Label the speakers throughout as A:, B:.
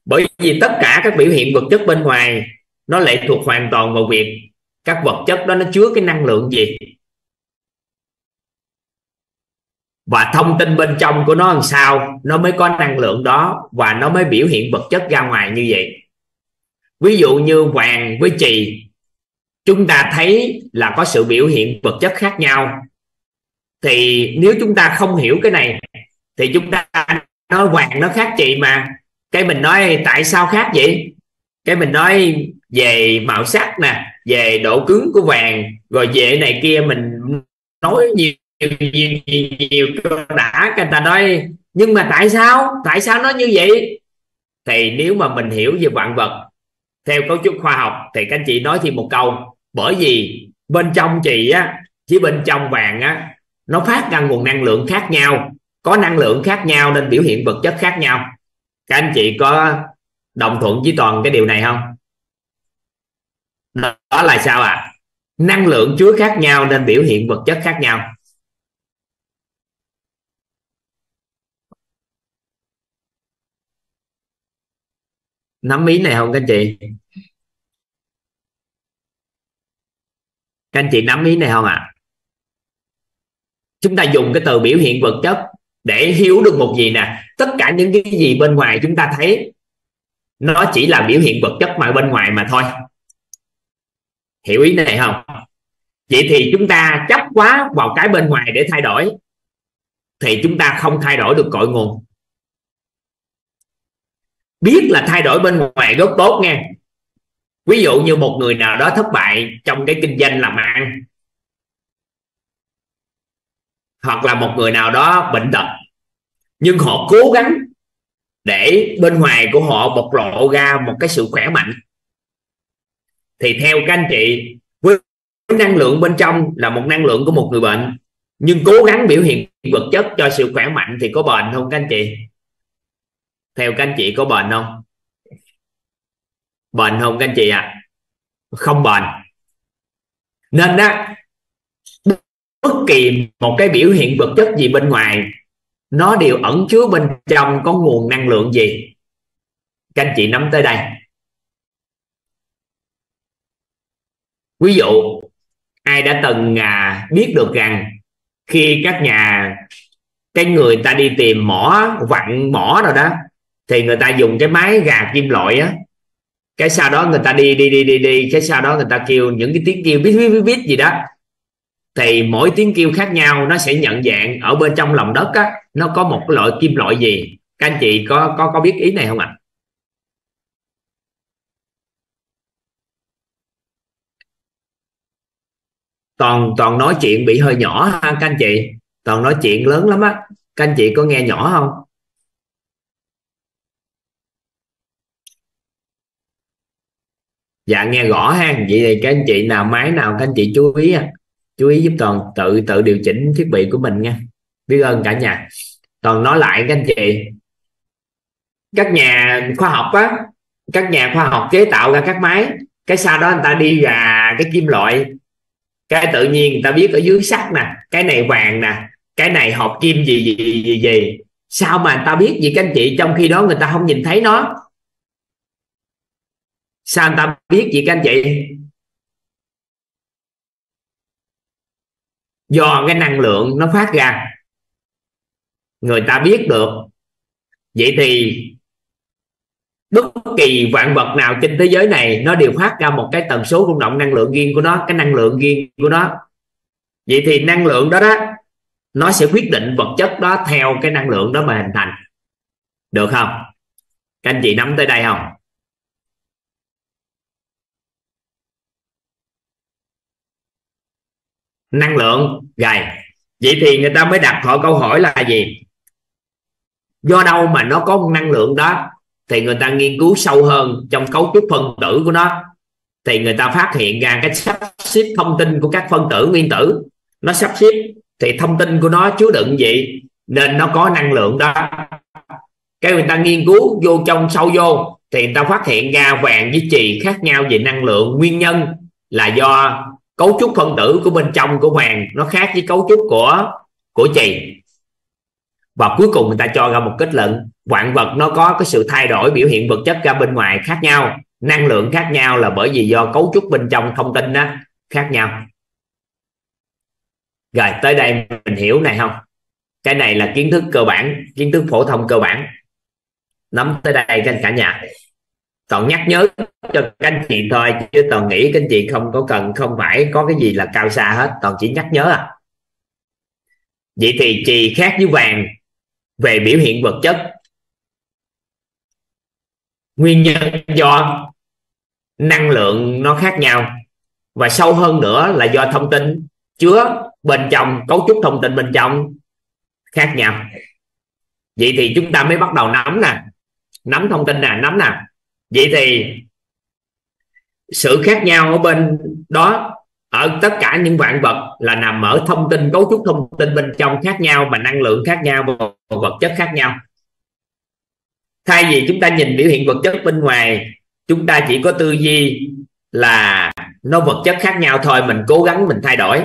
A: Bởi vì tất cả các biểu hiện vật chất bên ngoài nó lệ thuộc hoàn toàn vào việc các vật chất đó nó chứa cái năng lượng gì, và thông tin bên trong của nó làm sao nó mới có năng lượng đó và nó mới biểu hiện vật chất ra ngoài như vậy. Ví dụ như vàng với chì, chúng ta thấy là có sự biểu hiện vật chất khác nhau, thì nếu chúng ta không hiểu cái này thì chúng ta nói vàng nó khác chì mà, cái mình nói tại sao khác vậy, cái mình nói về màu sắc nè, về độ cứng của vàng, rồi về này kia, mình nói nhiều đã, người ta nói nhưng mà tại sao nó như vậy. Thì nếu mà mình hiểu về vạn vật theo cấu trúc khoa học thì các anh chị nói thêm một câu, bởi vì bên trong chì á với bên trong vàng á nó phát ra nguồn năng lượng khác nhau, có năng lượng khác nhau nên biểu hiện vật chất khác nhau. Các anh chị có đồng thuận với Toàn cái điều này không? Đó là sao ạ? Năng lượng chứa khác nhau nên biểu hiện vật chất khác nhau. Nắm ý này không các anh chị? Các anh chị nắm ý này không ạ? Chúng ta dùng cái từ biểu hiện vật chất để hiểu được một gì nè, tất cả những cái gì bên ngoài chúng ta thấy nó chỉ là biểu hiện vật chất mà bên ngoài mà thôi. Hiểu ý này không? Vậy thì chúng ta chấp quá vào cái bên ngoài để thay đổi thì chúng ta không thay đổi được cội nguồn. Biết là thay đổi bên ngoài rất tốt nha. Ví dụ như một người nào đó thất bại trong cái kinh doanh làm ăn, hoặc là một người nào đó bệnh tật, nhưng họ cố gắng để bên ngoài của họ bộc lộ ra một cái sự khỏe mạnh, thì theo các anh chị, với năng lượng bên trong là một năng lượng của một người bệnh, nhưng cố gắng biểu hiện vật chất cho sự khỏe mạnh thì có bền không các anh chị? Theo các anh chị có bền không? Bền không các anh chị ạ? Không bền. Nên đó, bất kỳ một cái biểu hiện vật chất gì bên ngoài nó đều ẩn chứa bên trong có nguồn năng lượng gì. Các anh chị nắm tới đây. Ví dụ ai đã từng biết được rằng khi cái người ta đi tìm mỏ, vặn mỏ rồi đó, thì người ta dùng cái máy gà kim loại á, cái sau đó người ta đi, cái sau đó người ta kêu những cái tiếng kêu bít gì đó, thì mỗi tiếng kêu khác nhau nó sẽ nhận dạng ở bên trong lòng đất á, nó có một loại kim loại gì. Các anh chị có biết ý này không ạ? Toàn nói chuyện bị hơi nhỏ ha các anh chị. Toàn nói chuyện lớn lắm á, các anh chị có nghe nhỏ không? Dạ nghe rõ ha. Vậy thì các anh chị nào máy nào các anh chị chú ý giúp Toàn tự điều chỉnh thiết bị của mình nha. Biết ơn cả nhà. Toàn nói lại các anh chị, các nhà khoa học á, các nhà khoa học chế tạo ra các máy, cái sau đó người ta đi ra cái kim loại, cái tự nhiên người ta biết ở dưới sắt nè, cái này vàng nè, cái này hợp kim gì. Sao mà người ta biết gì các anh chị, trong khi đó người ta không nhìn thấy nó? Sao người ta biết gì các anh chị? Do cái năng lượng nó phát ra người ta biết được. Vậy thì bất kỳ vạn vật nào trên thế giới này nó đều phát ra một cái tần số rung động năng lượng riêng của nó, cái năng lượng riêng của nó. Vậy thì năng lượng đó nó sẽ quyết định vật chất đó theo cái năng lượng đó mà hình thành. Được không? Các anh chị nắm tới đây không? Năng lượng rồi. Vậy thì người ta mới đặt họ câu hỏi là gì? Do đâu mà nó có năng lượng đó? Thì người ta nghiên cứu sâu hơn trong cấu trúc phân tử của nó, thì người ta phát hiện ra cái sắp xếp thông tin của các phân tử nguyên tử, nó sắp xếp thì thông tin của nó chứa đựng gì nên nó có năng lượng đó. Cái người ta nghiên cứu vô trong sâu vô thì người ta phát hiện ra vàng với chì khác nhau về năng lượng. Nguyên nhân là do cấu trúc phân tử của bên trong của vàng nó khác với cấu trúc của chì. Và cuối cùng người ta cho ra một kết luận vạn vật nó có cái sự thay đổi biểu hiện vật chất ra bên ngoài khác nhau, năng lượng khác nhau là bởi vì do cấu trúc bên trong thông tin đó khác nhau. Rồi tới đây mình hiểu này không? Cái này là kiến thức cơ bản, kiến thức phổ thông cơ bản. Nắm tới đây cả nhà. Toàn nhắc nhớ cho các anh chị thôi, chứ toàn nghĩ các anh chị không có cần, không phải có cái gì là cao xa hết, toàn chỉ nhắc nhớ à. Vậy thì chì khác với vàng về biểu hiện vật chất. Nguyên nhân do năng lượng nó khác nhau, và sâu hơn nữa là do thông tin chứa bên trong, cấu trúc thông tin bên trong khác nhau. Vậy thì chúng ta mới bắt đầu nắm nè, nắm thông tin nè, nắm nè. Vậy thì sự khác nhau ở bên đó, ở tất cả những vạn vật là nằm ở thông tin, cấu trúc thông tin bên trong khác nhau, và năng lượng khác nhau, và vật chất khác nhau. Thay vì chúng ta nhìn biểu hiện vật chất bên ngoài, chúng ta chỉ có tư duy là nó vật chất khác nhau thôi, mình cố gắng mình thay đổi.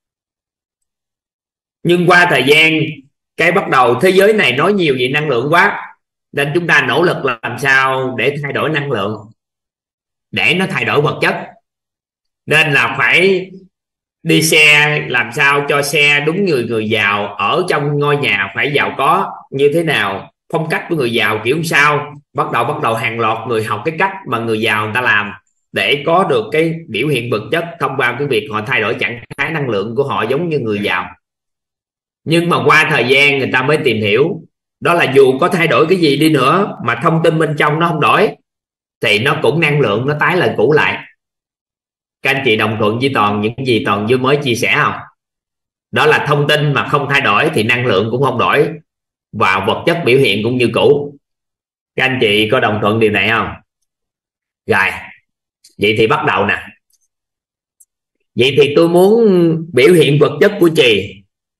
A: Nhưng qua thời gian cái bắt đầu thế giới này nói nhiều về năng lượng quá, nên chúng ta nỗ lực làm sao để thay đổi năng lượng, để nó thay đổi vật chất. Nên là phải đi xe làm sao cho xe đúng người giàu, ở trong ngôi nhà phải giàu có như thế nào, phong cách của người giàu kiểu sao. Bắt đầu hàng loạt người học cái cách mà người giàu người ta làm, để có được cái biểu hiện vật chất thông qua cái việc họ thay đổi trạng thái năng lượng của họ giống như người giàu. Nhưng mà qua thời gian người ta mới tìm hiểu, đó là dù có thay đổi cái gì đi nữa mà thông tin bên trong nó không đổi, thì nó cũng năng lượng nó tái lại cũ lại. Các anh chị đồng thuận với Toàn những gì Toàn vừa mới chia sẻ không? Đó là thông tin mà không thay đổi thì năng lượng cũng không đổi, và vật chất biểu hiện cũng như cũ. Các anh chị có đồng thuận điều này không? Rồi, vậy thì bắt đầu nè. Vậy thì tôi muốn biểu hiện vật chất của Trì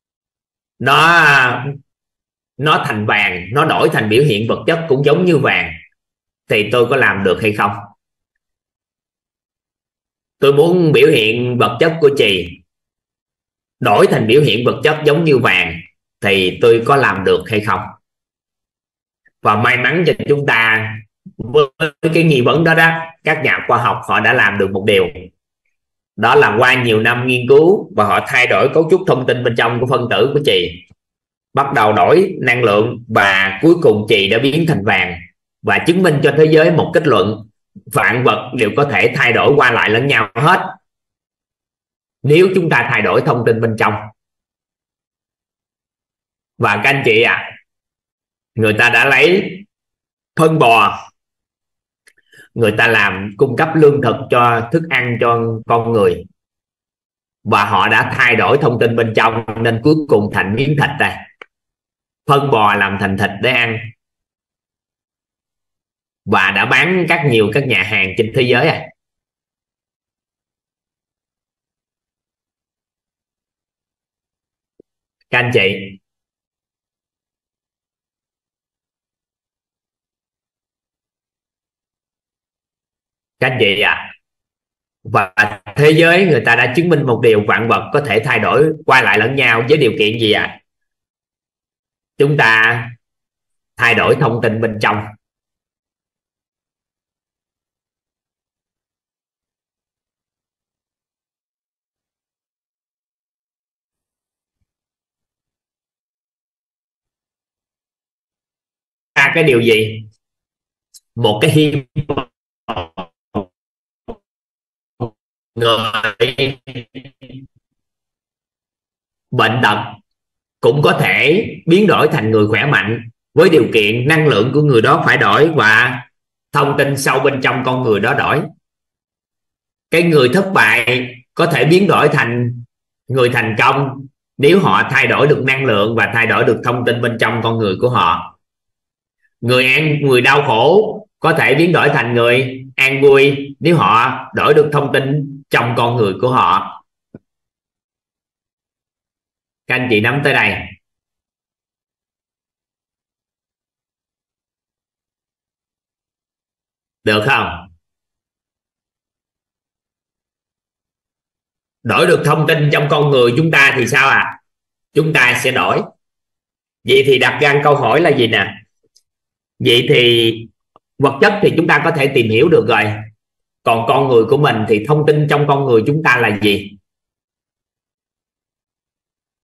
A: nó thành vàng, nó đổi thành biểu hiện vật chất cũng giống như vàng, thì tôi có làm được hay không? Tôi muốn biểu hiện vật chất của Trì đổi thành biểu hiện vật chất giống như vàng, thì tôi có làm được hay không? Và may mắn cho chúng ta, với cái nghi vấn đó các nhà khoa học họ đã làm được một điều, đó là qua nhiều năm nghiên cứu và họ thay đổi cấu trúc thông tin bên trong của phân tử của Trì, bắt đầu đổi năng lượng, và cuối cùng Trì đã biến thành vàng, và chứng minh cho thế giới một kết luận: vạn vật đều có thể thay đổi qua lại lẫn nhau hết, nếu chúng ta thay đổi thông tin bên trong. Và các anh chị người ta đã lấy phân bò, người ta làm cung cấp lương thực cho thức ăn cho con người, và họ đã thay đổi thông tin bên trong, nên cuối cùng thành miếng thịt đây. Phân bò làm thành thịt để ăn, và đã bán nhiều các nhà hàng trên thế giới. Các anh chị, và thế giới người ta đã chứng minh một điều: vạn vật có thể thay đổi qua lại lẫn nhau với điều kiện gì chúng ta thay đổi thông tin bên trong. Cái điều gì? Một cái hy người bệnh tật cũng có thể biến đổi thành người khỏe mạnh, với điều kiện năng lượng của người đó phải đổi, và thông tin sâu bên trong con người đó đổi. Cái người thất bại có thể biến đổi thành người thành công nếu họ thay đổi được năng lượng và thay đổi được thông tin bên trong con người của họ. Người đau khổ có thể biến đổi thành người an vui nếu họ đổi được thông tin trong con người của họ. Các anh chị nắm tới đây. Được không? Đổi được thông tin trong con người chúng ta thì sao chúng ta sẽ đổi. Vậy thì đặt ra câu hỏi là gì nè? Vậy thì vật chất thì chúng ta có thể tìm hiểu được rồi, còn con người của mình thì thông tin trong con người chúng ta là gì?